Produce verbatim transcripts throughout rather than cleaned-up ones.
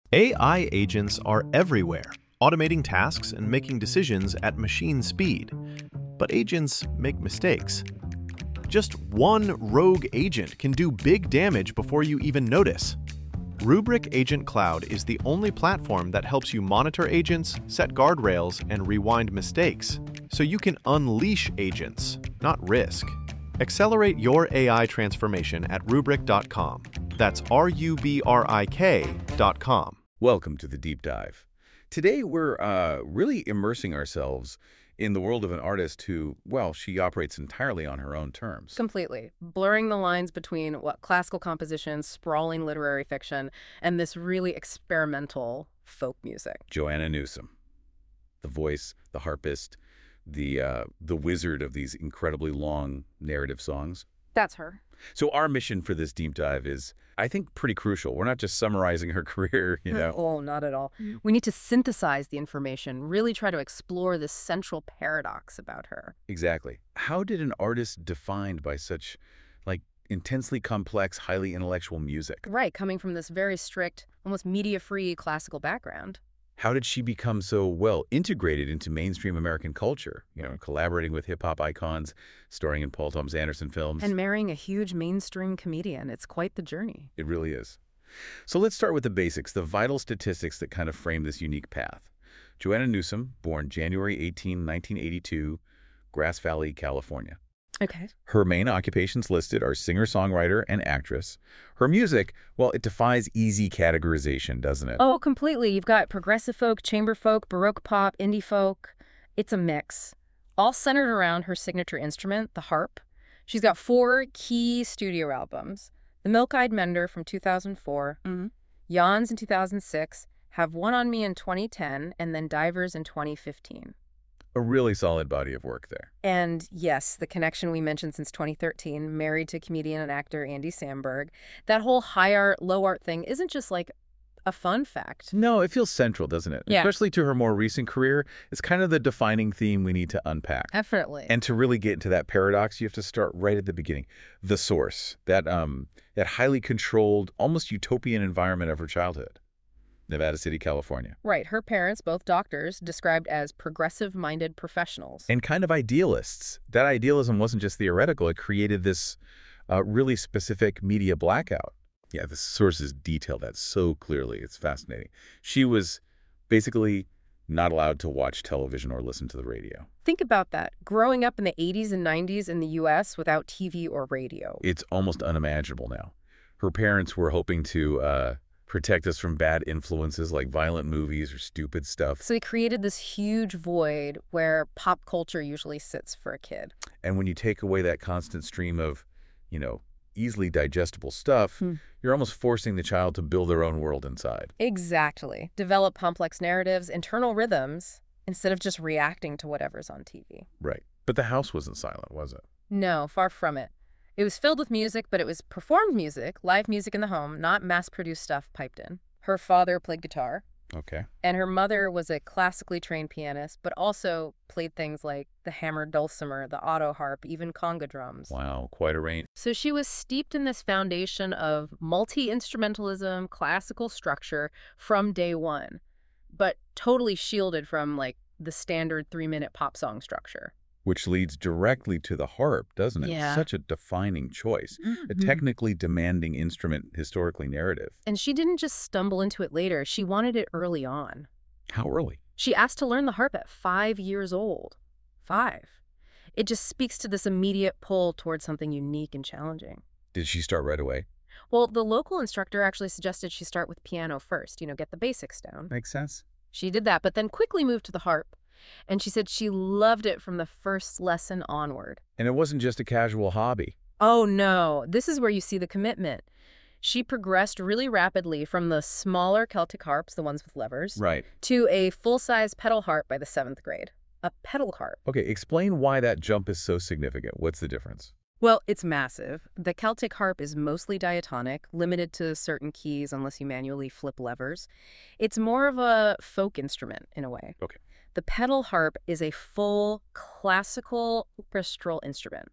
A I agents are everywhere, automating tasks and making decisions at machine speed. But agents make mistakes. Just one rogue agent can do big damage before you even notice. Rubrik Agent Cloud is the only platform that helps you monitor agents, set guardrails, and rewind mistakes, so you can unleash agents, not risk. Accelerate your A I transformation at rubrik dot com. That's R U B R I K dot com. Welcome to the Deep Dive. Today we're uh, really immersing ourselves in the world of an artist who, well, she operates entirely on her own terms. Completely. Blurring the lines between what classical composition, sprawling literary fiction, and this really experimental folk music. Joanna Newsom, the voice, the harpist, the, uh, the wizard of these incredibly long narrative songs. That's her. So our mission for this deep dive is, I think, pretty crucial. We're not just summarizing her career, you know. Oh, not at all. We need to synthesize the information, really try to explore this central paradox about her. Exactly. How did an artist defined by such, like, intensely complex, highly intellectual music? Right, coming from this very strict, almost media-free classical background. How did she become so well integrated into mainstream American culture, you know, collaborating with hip-hop icons, starring in Paul Thomas Anderson films? And marrying a huge mainstream comedian. It's quite the journey. It really is. So let's start with the basics, the vital statistics that kind of frame this unique path. Joanna Newsom, born January eighteenth, nineteen eighty-two, Grass Valley, California. Okay. Her main occupations listed are singer-songwriter and actress. Her music, well, it defies easy categorization, doesn't it? Oh, completely. You've got progressive folk, chamber folk, baroque pop, indie folk. It's a mix, all centered around her signature instrument, the harp. She's got four key studio albums. The Milk-Eyed Mender from two thousand four, mm-hmm. Yawns in two thousand six, Have One on Me in twenty ten, and then Divers in twenty fifteen. A really solid body of work there. And yes, the connection we mentioned since twenty thirteen, married to comedian and actor Andy Samberg. That whole high art, low art thing isn't just like a fun fact. No, it feels central, doesn't it? Yeah. Especially to her more recent career. It's kind of the defining theme we need to unpack. Definitely. And to really get into that paradox, you have to start right at the beginning. The source, that um, that highly controlled, almost utopian environment of her childhood. Nevada City, California. Right. Her parents, both doctors, described as progressive-minded professionals. And kind of idealists. That idealism wasn't just theoretical. It created this uh, really specific media blackout. Yeah, the sources detail that so clearly. It's fascinating. She was basically not allowed to watch television or listen to the radio. Think about that. Growing up in the eighties and nineties in the U S without T V or radio. It's almost unimaginable now. Her parents were hoping to uh, protect us from bad influences like violent movies or stupid stuff. So they created this huge void where pop culture usually sits for a kid. And when you take away that constant stream of, you know, easily digestible stuff, hmm. you're almost forcing the child to build their own world inside. Exactly. Develop complex narratives, internal rhythms, instead of just reacting to whatever's on T V. Right. But the house wasn't silent, was it? No, far from it. It was filled with music, but it was performed music, live music in the home, not mass-produced stuff piped in. Her father played guitar. Okay. And her mother was a classically trained pianist, but also played things like the hammered dulcimer, the auto harp, even conga drums. Wow, quite a range. So she was steeped in this foundation of multi-instrumentalism, classical structure from day one, but totally shielded from, like, the standard three-minute pop song structure. Which leads directly to the harp, doesn't it? Yeah. Such a defining choice. Mm-hmm. A technically demanding instrument, historically narrative. And she didn't just stumble into it later. She wanted it early on. How early? She asked to learn the harp at five years old. Five. It just speaks to this immediate pull towards something unique and challenging. Did she start right away? Well, the local instructor actually suggested she start with piano first, you know, get the basics down. Makes sense. She did that, but then quickly moved to the harp. And she said she loved it from the first lesson onward. And it wasn't just a casual hobby. Oh, no. This is where you see the commitment. She progressed really rapidly from the smaller Celtic harps, the ones with levers, right, to a full-size pedal harp by the seventh grade. A pedal harp. Okay, explain why that jump is so significant. What's the difference? Well, it's massive. The Celtic harp is mostly diatonic, limited to certain keys unless you manually flip levers. It's more of a folk instrument in a way. Okay. The pedal harp is a full classical orchestral instrument.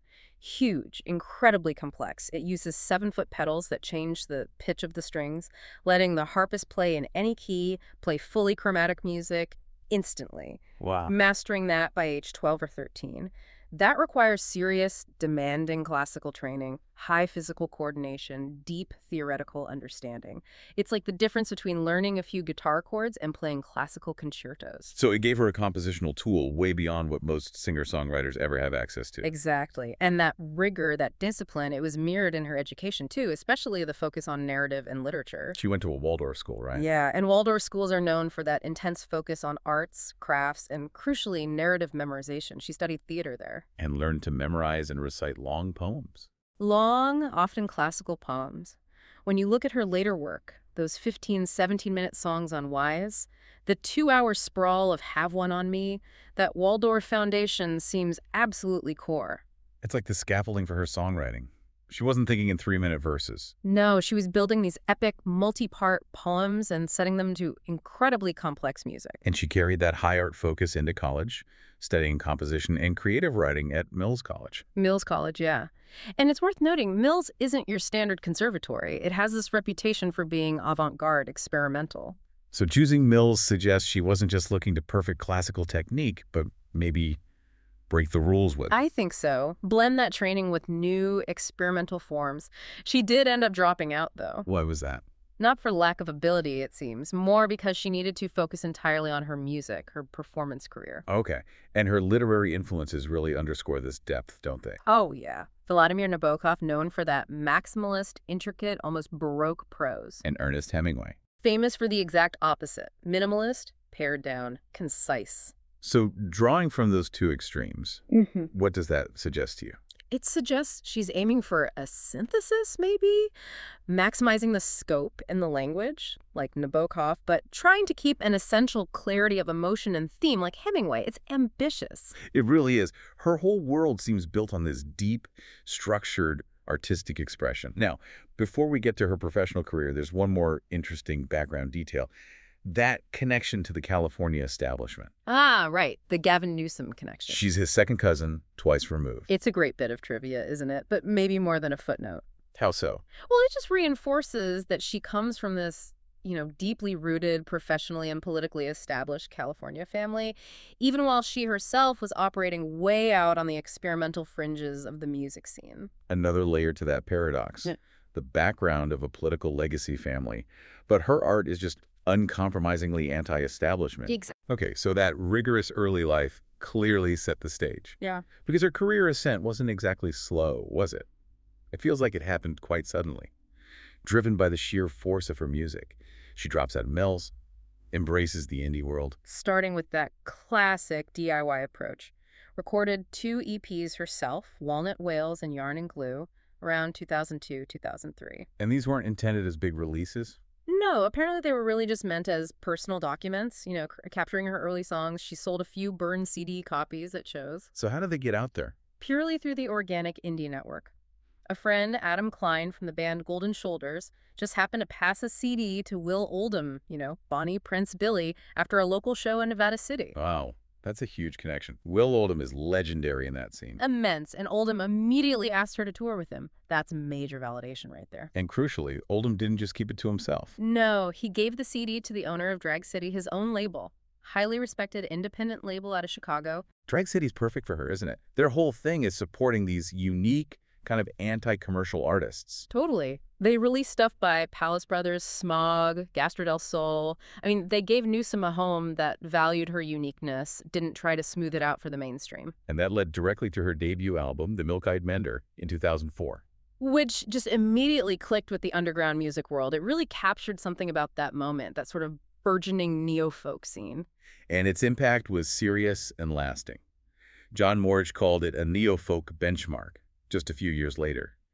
Huge, incredibly complex. It uses seven-foot pedals that change the pitch of the strings, letting the harpist play in any key, play fully chromatic music instantly. Wow. Mastering that by age twelve or thirteen. That requires serious, demanding classical training, high physical coordination, deep theoretical understanding. It's like the difference between learning a few guitar chords and playing classical concertos. So it gave her a compositional tool way beyond what most singer-songwriters ever have access to. Exactly. And that rigor, that discipline, it was mirrored in her education too, especially the focus on narrative and literature. She went to a Waldorf school, right? Yeah, and Waldorf schools are known for that intense focus on arts, crafts, and crucially, narrative memorization. She studied theater there. And learned to memorize and recite long poems. Long, often classical poems. When you look at her later work, those fifteen, seventeen-minute songs on Wise, the two-hour sprawl of Have One on Me, that Waldorf foundation seems absolutely core. It's like the scaffolding for her songwriting. She wasn't thinking in three-minute verses. No, she was building these epic, multi-part poems and setting them to incredibly complex music. And she carried that high art focus into college, studying composition and creative writing at Mills College. Mills College, yeah. And it's worth noting, Mills isn't your standard conservatory. It has this reputation for being avant-garde, experimental. So choosing Mills suggests she wasn't just looking to perfect classical technique, but maybe break the rules with. I think so. Blend that training with new experimental forms. She did end up dropping out, though. Why was that? Not for lack of ability, it seems. More because she needed to focus entirely on her music, her performance career. Okay. And her literary influences really underscore this depth, don't they? Oh, yeah. Vladimir Nabokov, known for that maximalist, intricate, almost Baroque prose. And Ernest Hemingway. Famous for the exact opposite. Minimalist, pared down, concise. So drawing from those two extremes, Mm-hmm. what does that suggest to you? It suggests she's aiming for a synthesis, maybe? Maximizing the scope and the language, like Nabokov, but trying to keep an essential clarity of emotion and theme, like Hemingway. It's ambitious. It really is. Her whole world seems built on this deep, structured, artistic expression. Now, before we get to her professional career, there's one more interesting background detail. That connection to the California establishment. Ah, right. The Gavin Newsom connection. She's his second cousin, twice removed. It's a great bit of trivia, isn't it? But maybe more than a footnote. How so? Well, it just reinforces that she comes from this, you know, deeply rooted, professionally and politically established California family, even while she herself was operating way out on the experimental fringes of the music scene. Another layer to that paradox. Yeah. The background of a political legacy family. But her art is just uncompromisingly anti-establishment. Exactly. Okay, so that rigorous early life clearly set the stage. Yeah. Because her career ascent wasn't exactly slow, was it? It feels like it happened quite suddenly. Driven by the sheer force of her music, she drops out of Mills, embraces the indie world. Starting with that classic D I Y approach. Recorded two E Ps herself, Walnut Whales and Yarn and Glue, around two thousand two, two thousand three. And these weren't intended as big releases? No, apparently they were really just meant as personal documents, you know, c- capturing her early songs. She sold a few burned C D copies at shows. So how did they get out there? Purely through the Organic Indie Network. A friend, Adam Klein from the band Golden Shoulders, just happened to pass a C D to Will Oldham, you know, Bonnie Prince Billy, after a local show in Nevada City. Wow, that's a huge connection. Will Oldham is legendary in that scene. Immense, and Oldham immediately asked her to tour with him. That's major validation right there. And crucially, Oldham didn't just keep it to himself. No, he gave the C D to the owner of Drag City, his own label. Highly respected independent label out of Chicago. Drag City's perfect for her, isn't it? Their whole thing is supporting these unique, kind of anti-commercial artists. Totally. They released stuff by Palace Brothers, Smog, Gastro del Sol. I mean, they gave Newsom a home that valued her uniqueness, didn't try to smooth it out for the mainstream. And that led directly to her debut album, The Milk-Eyed Mender, in two thousand four. Which just immediately clicked with the underground music world. It really captured something about that moment, that sort of burgeoning neo-folk scene. And its impact was serious and lasting. John Morge called it a neo-folk benchmark just a few years later.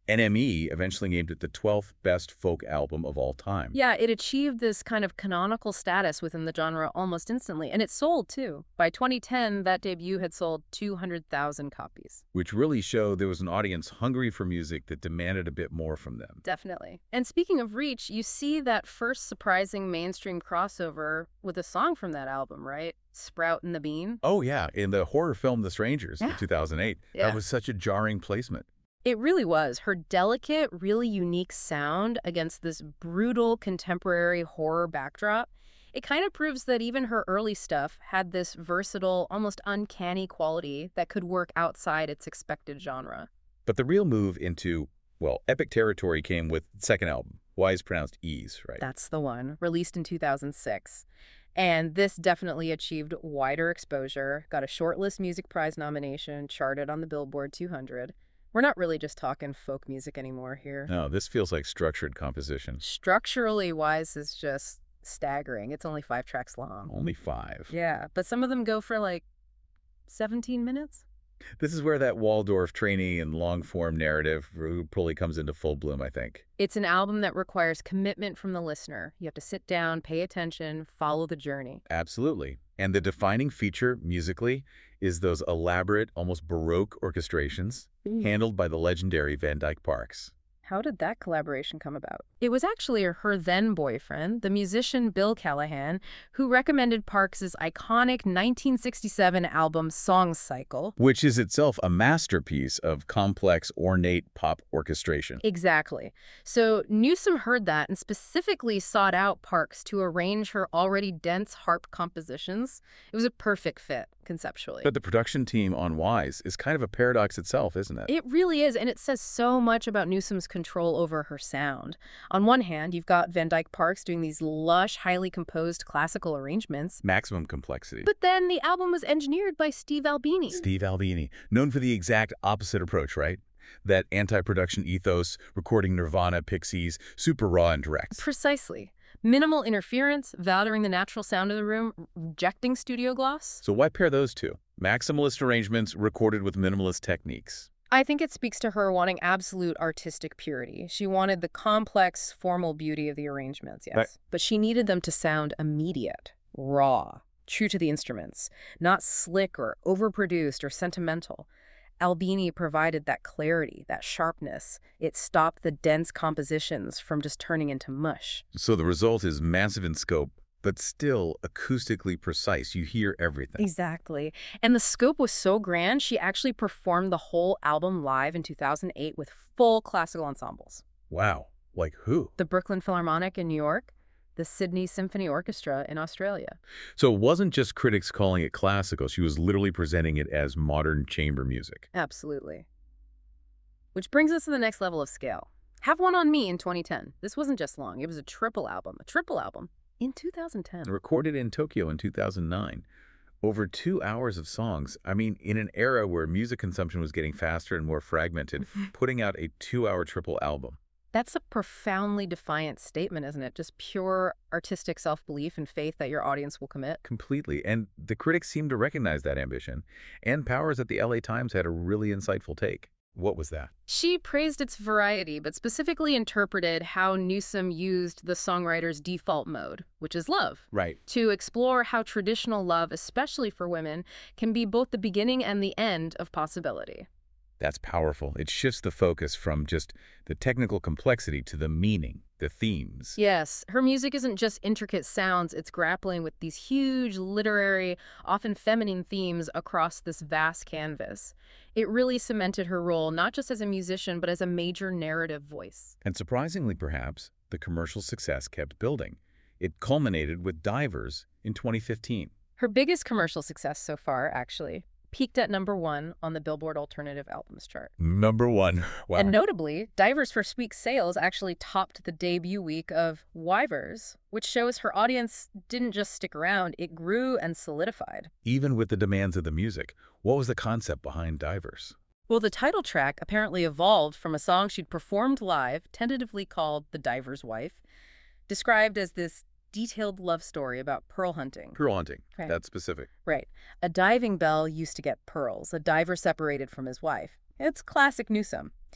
N M E eventually named it the twelfth best folk album of all time. Yeah, it achieved this kind of canonical status within the genre almost instantly, and it sold, too. By twenty ten, that debut had sold two hundred thousand copies. Which really showed there was an audience hungry for music that demanded a bit more from them. Definitely. And speaking of reach, you see that first surprising mainstream crossover with a song from that album, right? Sprout and the Bean. Oh, yeah. In the horror film The Strangers Yeah. in two thousand eight. Yeah. That was such a jarring placement. It really was. Her delicate, really unique sound against this brutal contemporary horror backdrop, it kind of proves that even her early stuff had this versatile, almost uncanny quality that could work outside its expected genre. But the real move into, well, epic territory came with the second album. Wise pronounced Ease, right? That's the one, released in two thousand six. And this definitely achieved wider exposure, got a Shortlist Music Prize nomination, charted on the Billboard two hundred. We're not really just talking folk music anymore here. No, this feels like structured composition. Structurally, Wise is just staggering. It's only five tracks long. Only five. Yeah, but some of them go for like seventeen minutes. This is where that Waldorf training and long-form narrative really comes into full bloom, I think. It's an album that requires commitment from the listener. You have to sit down, pay attention, follow the journey. Absolutely. And the defining feature, musically, is those elaborate, almost Baroque orchestrations handled by the legendary Van Dyke Parks. How did that collaboration come about? It was actually her then-boyfriend, the musician Bill Callahan, who recommended Parks' iconic nineteen sixty-seven album Song Cycle. Which is itself a masterpiece of complex, ornate pop orchestration. Exactly. So Newsom heard that and specifically sought out Parks to arrange her already dense harp compositions. It was a perfect fit, conceptually. But the production team on Wise is kind of a paradox itself, isn't it? It really is, and it says so much about Newsom's control over her sound. On one hand, you've got Van Dyke Parks doing these lush, highly composed classical arrangements. Maximum complexity. But then the album was engineered by Steve Albini. Steve Albini, known for the exact opposite approach, right? That anti-production ethos, recording Nirvana, Pixies, super raw and direct. Precisely. Minimal interference, valuing the natural sound of the room, rejecting studio gloss. So why pair those two? Maximalist arrangements recorded with minimalist techniques. I think it speaks to her wanting absolute artistic purity. She wanted the complex, formal beauty of the arrangements, yes. Right. But she needed them to sound immediate, raw, true to the instruments, not slick or overproduced or sentimental. Albini provided that clarity, that sharpness. It stopped the dense compositions from just turning into mush. So the result is massive in scope, but still acoustically precise. You hear everything. Exactly. And the scope was so grand, she actually performed the whole album live in two thousand eight with full classical ensembles. Wow. Like who? The Brooklyn Philharmonic in New York, the Sydney Symphony Orchestra in Australia. So it wasn't just critics calling it classical. She was literally presenting it as modern chamber music. Absolutely. Which brings us to the next level of scale. Have One on Me in twenty ten. This wasn't just long. It was a triple album. A triple album in two thousand ten. Recorded in Tokyo in two thousand nine. Over two hours of songs. I mean, in an era where music consumption was getting faster and more fragmented, putting out a two-hour triple album. That's a profoundly defiant statement, isn't it? Just pure artistic self-belief and faith that your audience will commit. Completely. And the critics seemed to recognize that ambition. And Powers at the L A Times had a really insightful take. What was that? She praised its variety, but specifically interpreted how Newsom used the songwriter's default mode, which is love. Right. To explore how traditional love, especially for women, can be both the beginning and the end of possibility. That's powerful. It shifts the focus from just the technical complexity to the meaning, the themes. Yes, her music isn't just intricate sounds, it's grappling with these huge, literary, often feminine themes across this vast canvas. It really cemented her role not just as a musician, but as a major narrative voice. And surprisingly, perhaps, the commercial success kept building. It culminated with Divers in twenty fifteen. Her biggest commercial success so far, actually, peaked at number one on the Billboard Alternative Albums chart. Number one. Wow. And notably, Divers' first week's sales actually topped the debut week of Wyvers, which shows her audience didn't just stick around, it grew and solidified. Even with the demands of the music, what was the concept behind Divers? Well, the title track apparently evolved from a song she'd performed live, tentatively called The Diver's Wife, described as this detailed love story about pearl hunting. Pearl hunting. Right. That's specific. Right. A diving bell used to get pearls, a diver separated from his wife. It's classic Newsom.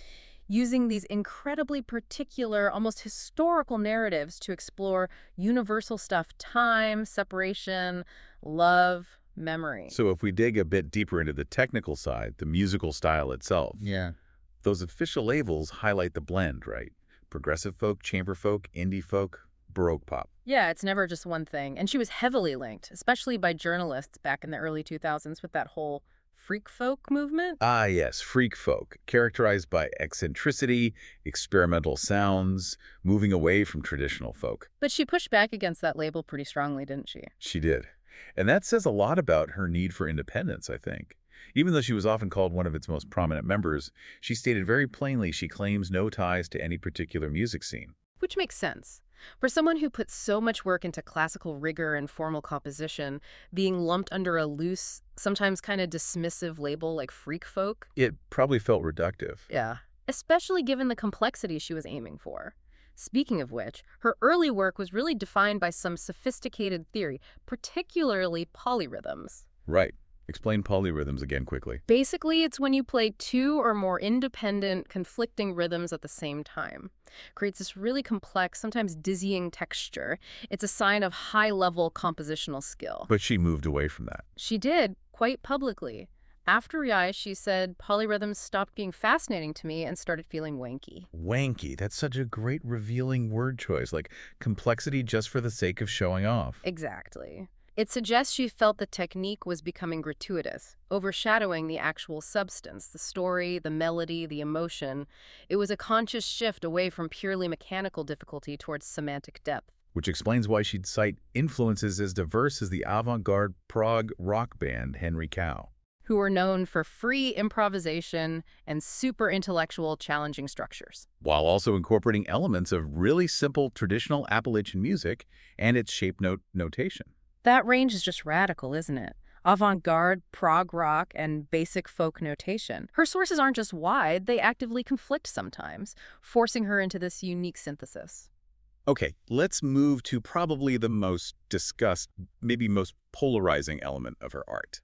using these incredibly particular, almost historical narratives to explore universal stuff: time, separation, love, memory. So if we dig a bit deeper into the technical side, the musical style itself, Yeah. those official labels highlight the blend, right? Progressive folk, chamber folk, indie folk, Baroque pop. Yeah, it's never just one thing. And she was heavily linked, especially by journalists back in the early two thousands with that whole freak folk movement. Ah, yes, freak folk, characterized by eccentricity, experimental sounds, moving away from traditional folk. But she pushed back against that label pretty strongly, didn't she? She did. And that says a lot about her need for independence, I think. Even though she was often called one of its most prominent members, she stated very plainly she claims no ties to any particular music scene. Which makes sense. For someone who puts so much work into classical rigor and formal composition, being lumped under a loose, sometimes kind of dismissive label like freak folk. It probably felt reductive. Yeah. Especially given the complexity she was aiming for. Speaking of which, her early work was really defined by some sophisticated theory, particularly polyrhythms. Right. Explain polyrhythms again quickly. Basically, it's when you play two or more independent, conflicting rhythms at the same time. Creates this really complex, sometimes dizzying texture. It's a sign of high-level compositional skill. But she moved away from that. She did, quite publicly. After Yai, she said, polyrhythms stopped being fascinating to me and started feeling wanky. Wanky. That's such a great revealing word choice, like complexity just for the sake of showing off. Exactly. It suggests she felt the technique was becoming gratuitous, overshadowing the actual substance, the story, the melody, the emotion. It was a conscious shift away from purely mechanical difficulty towards semantic depth. Which explains why she'd cite influences as diverse as the avant-garde prog rock band Henry Cow, Who were known for free improvisation and super intellectual, challenging structures. while also incorporating elements of really simple traditional Appalachian music and its shape note notation. That range is just radical, isn't it? Avant-garde, prog rock, and basic folk notation. Her sources aren't just wide, they actively conflict sometimes, forcing her into this unique synthesis. Okay, let's move to probably the most discussed, maybe most polarizing element of her art.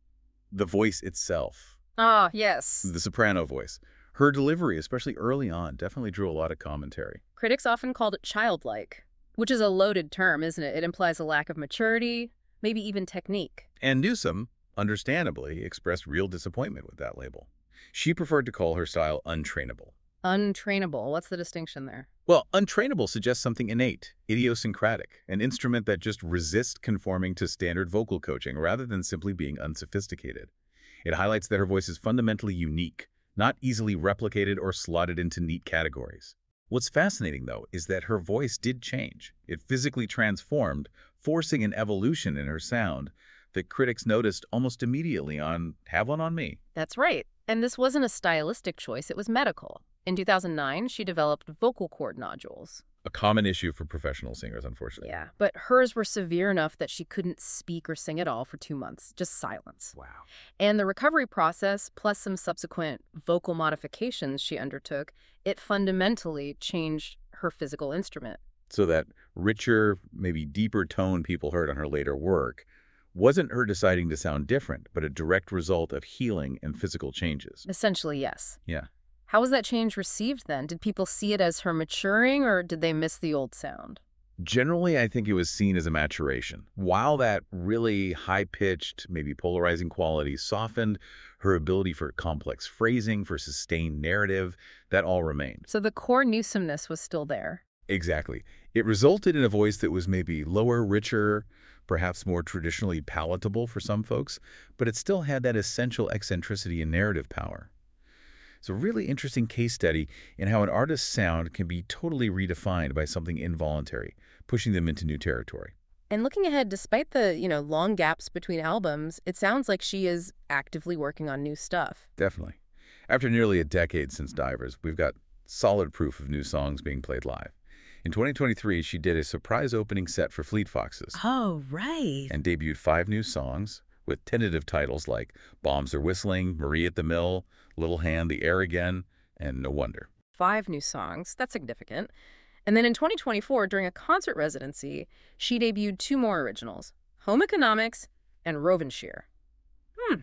The voice itself. Ah, yes. The soprano voice. Her delivery, especially early on, definitely drew a lot of commentary. Critics often called it childlike, which is a loaded term, isn't it? It implies a lack of maturity, maybe even technique. And Newsom, understandably, expressed real disappointment with that label. She preferred to call her style untrainable. Untrainable. What's the distinction there? Well, untrainable suggests something innate, idiosyncratic, an instrument that just resists conforming to standard vocal coaching rather than simply being unsophisticated. It highlights that her voice is fundamentally unique, not easily replicated or slotted into neat categories. What's fascinating, though, is that her voice did change. It physically transformed, forcing an evolution in her sound that critics noticed almost immediately on Have One on Me. That's right. And this wasn't a stylistic choice, it was medical. In two thousand nine, she developed vocal cord nodules. A common issue for professional singers, unfortunately. Yeah, but hers were severe enough that she couldn't speak or sing at all for two months, just silence. Wow. And the recovery process, plus some subsequent vocal modifications she undertook, it fundamentally changed her physical instrument. So that richer, maybe deeper tone people heard on her later work wasn't her deciding to sound different, but a direct result of healing and physical changes. Essentially, yes. Yeah. How was that change received then? Did people see it as her maturing, or did they miss the old sound? Generally, I think it was seen as a maturation. While that really high-pitched, maybe polarizing quality softened, her ability for complex phrasing, for sustained narrative, that all remained. So the core Newsomness was still there. Exactly. It resulted in a voice that was maybe lower, richer, perhaps more traditionally palatable for some folks, but it still had that essential eccentricity and narrative power. It's a really interesting case study in how an artist's sound can be totally redefined by something involuntary, pushing them into new territory. And looking ahead, despite the, you know, long gaps between albums, it sounds like she is actively working on new stuff. Definitely. After nearly a decade since Divers, we've got solid proof of new songs being played live. In twenty twenty-three, she did a surprise opening set for Fleet Foxes. Oh, right. And debuted five new songs with tentative titles like Bombs Are Whistling, Marie at the Mill, Little Hand, The Air Again, and No Wonder. Five new songs. That's significant. And then in twenty twenty-four, during a concert residency, she debuted two more originals, Home Economics and Rovensheer. Hmm.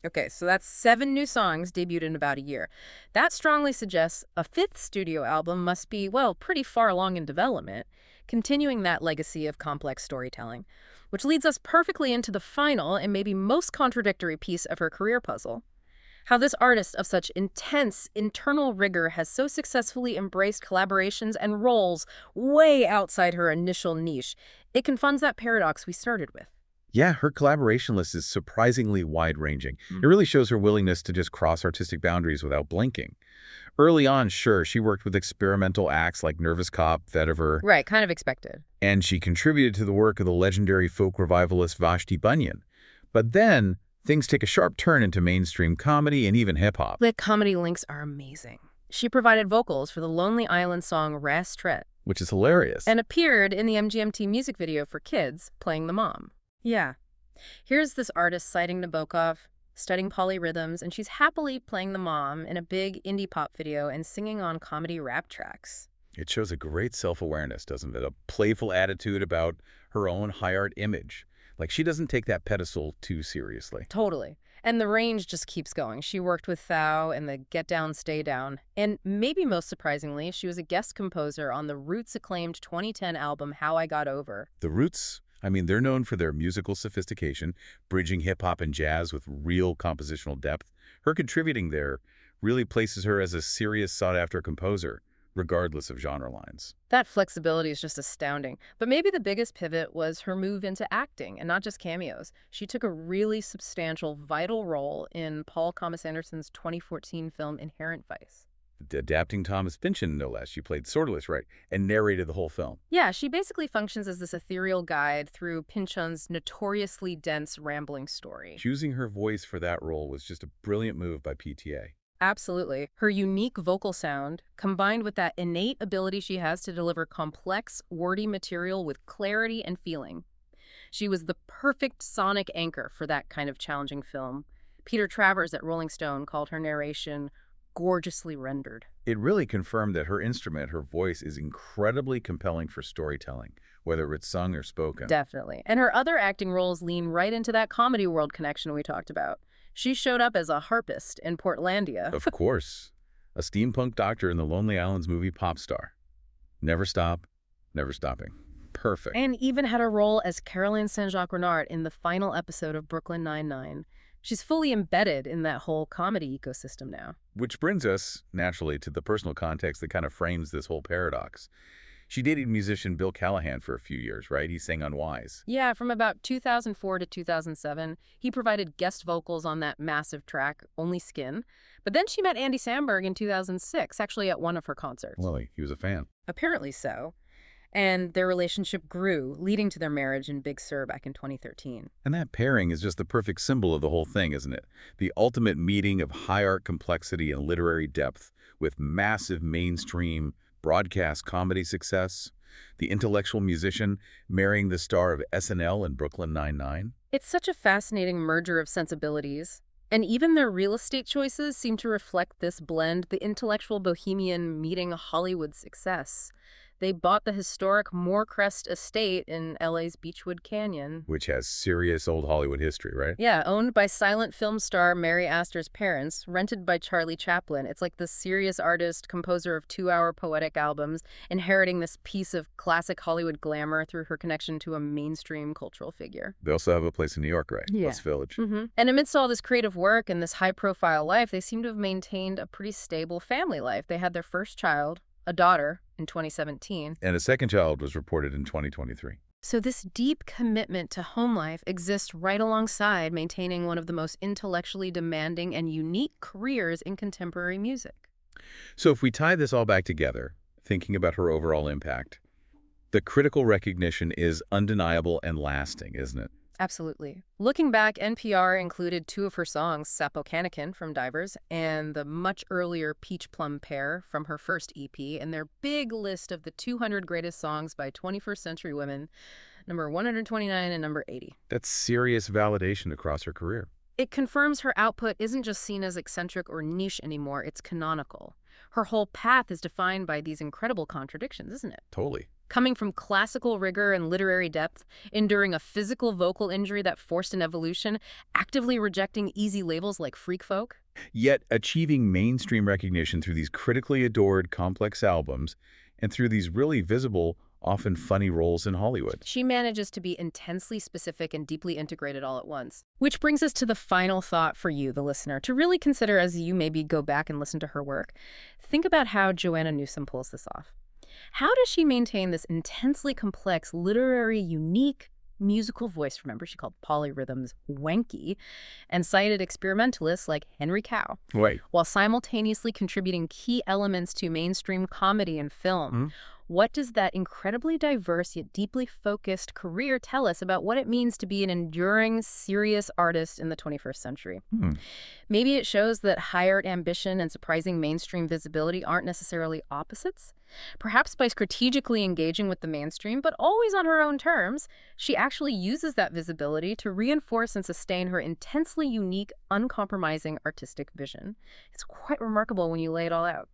Okay, so that's seven new songs debuted in about a year. That strongly suggests a fifth studio album must be, well, pretty far along in development, continuing that legacy of complex storytelling, which leads us perfectly into the final and maybe most contradictory piece of her career puzzle. How this artist of such intense internal rigor has so successfully embraced collaborations and roles way outside her initial niche. It confronts that paradox we started with. Yeah, her collaboration list is surprisingly wide-ranging. It really shows her willingness to just cross artistic boundaries without blinking. Early on, sure, she worked with experimental acts like Nervous Cop, Vetiver, Right, kind of expected. and she contributed to the work of the legendary folk revivalist Vashti Bunyan. But then, things take a sharp turn into mainstream comedy and even hip-hop. The comedy links are amazing. She provided vocals for the Lonely Island song Rastret Which is hilarious. and appeared in the M G M T music video for Kids, playing the mom. Yeah. Here's this artist citing Nabokov, studying polyrhythms, and she's happily playing the mom in a big indie pop video and singing on comedy rap tracks. It shows a great self-awareness, doesn't it? A playful attitude about her own high art image. Like, she doesn't take that pedestal too seriously. Totally. And the range just keeps going. She worked with Thou and the Get Down, Stay Down. And maybe most surprisingly, she was a guest composer on the Roots-acclaimed twenty ten album How I Got Over. The Roots, I mean, they're known for their musical sophistication, bridging hip-hop and jazz with real compositional depth. Her contributing there really places her as a serious sought-after composer, regardless of genre lines. That flexibility is just astounding. But maybe the biggest pivot was her move into acting, and not just cameos. She took a really substantial, vital role in Paul Thomas Anderson's twenty fourteen film Inherent Vice. Adapting Thomas Pynchon, no less. She played Sordeless, right, and narrated the whole film. Yeah, she basically functions as this ethereal guide through Pynchon's notoriously dense, rambling story. Choosing her voice for that role was just a brilliant move by P T A. Absolutely. Her unique vocal sound, combined with that innate ability she has to deliver complex, wordy material with clarity and feeling. She was the perfect sonic anchor for that kind of challenging film. Peter Travers at Rolling Stone called her narration gorgeously rendered. It really confirmed that her instrument, her voice, is incredibly compelling for storytelling, whether it's sung or spoken. Definitely. And her other acting roles lean right into that comedy world connection we talked about. She showed up as a harpist in Portlandia. Of course. A steampunk doctor in the Lonely Islands movie Pop Star. Never stop, never stopping. Perfect. And even had a role as Caroline Saint-Jacques-Renard in the final episode of Brooklyn Nine-Nine. She's fully embedded in that whole comedy ecosystem now. Which brings us, naturally, to the personal context that kind of frames this whole paradox. She dated musician Bill Callahan for a few years, right? He sang on Wise. Yeah, from about two thousand four to two thousand seven, he provided guest vocals on that massive track, Only Skin. But then she met Andy Samberg in two thousand six, actually at one of her concerts. Well, he was a fan. Apparently so. And their relationship grew, leading to their marriage in Big Sur back in twenty thirteen. And that pairing is just the perfect symbol of the whole thing, isn't it? The ultimate meeting of high art complexity and literary depth with massive mainstream broadcast comedy success. The intellectual musician marrying the star of S N L and Brooklyn Nine-Nine. It's such a fascinating merger of sensibilities. And even their real estate choices seem to reflect this blend, the intellectual bohemian meeting Hollywood success. They bought the historic Moorcrest estate in L A's Beechwood Canyon. Which has serious old Hollywood history, right? Yeah, owned by silent film star Mary Astor's parents, rented by Charlie Chaplin. It's like the serious artist, composer of two-hour poetic albums, inheriting this piece of classic Hollywood glamour through her connection to a mainstream cultural figure. They also have a place in New York, right? Yeah. West Village. Mm-hmm. And amidst all this creative work and this high-profile life, they seem to have maintained a pretty stable family life. They had their first child, a daughter, in twenty seventeen. And a second child was reported in twenty twenty-three. So this deep commitment to home life exists right alongside maintaining one of the most intellectually demanding and unique careers in contemporary music. So if we tie this all back together, thinking about her overall impact, the critical recognition is undeniable and lasting, isn't it? Absolutely. Looking back, N P R included two of her songs, Sapocanican from Divers and the much earlier Peach Plum Pear from her first E P, in their big list of the two hundred greatest songs by twenty-first century women, number one hundred twenty-nine and number eighty. That's serious validation across her career. It confirms her output isn't just seen as eccentric or niche anymore, it's canonical. Her whole path is defined by these incredible contradictions, isn't it? Totally. Coming from classical rigor and literary depth, enduring a physical vocal injury that forced an evolution, actively rejecting easy labels like freak folk. Yet achieving mainstream recognition through these critically adored, complex albums and through these really visible, often funny roles in Hollywood. She manages to be intensely specific and deeply integrated all at once. Which brings us to the final thought for you, the listener, to really consider as you maybe go back and listen to her work. Think about how Joanna Newsom pulls this off. How does she maintain this intensely complex, literary, unique musical voice? Remember, she called polyrhythms wanky, and cited experimentalists like Henry Cow, Wait. while simultaneously contributing key elements to mainstream comedy and film. Mm-hmm. What does that incredibly diverse yet deeply focused career tell us about what it means to be an enduring, serious artist in the twenty-first century? Hmm. Maybe it shows that high art ambition and surprising mainstream visibility aren't necessarily opposites. Perhaps by strategically engaging with the mainstream, but always on her own terms, she actually uses that visibility to reinforce and sustain her intensely unique, uncompromising artistic vision. It's quite remarkable when you lay it all out.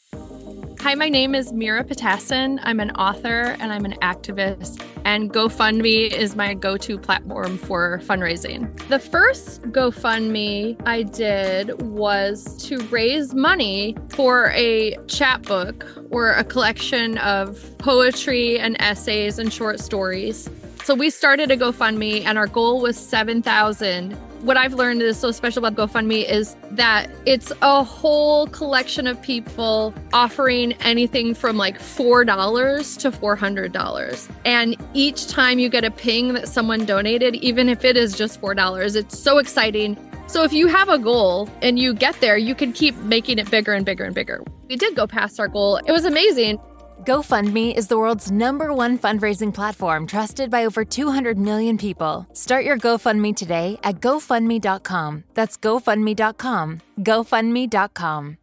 Hi, my name is Mira Patassin. I'm an author and I'm an activist, and GoFundMe is my go-to platform for fundraising. The first GoFundMe I did was to raise money for a chapbook or a collection of poetry and essays and short stories. So we started a GoFundMe and our goal was seven thousand. What I've learned is so special about GoFundMe is that it's a whole collection of people offering anything from like four dollars to four hundred dollars. And each time you get a ping that someone donated, even if it is just four dollars, it's so exciting. So if you have a goal and you get there, you can keep making it bigger and bigger and bigger. We did go past our goal. It was amazing. GoFundMe is the world's number one fundraising platform trusted by over two hundred million people. Start your GoFundMe today at GoFundMe dot com. That's GoFundMe dot com. GoFundMe dot com.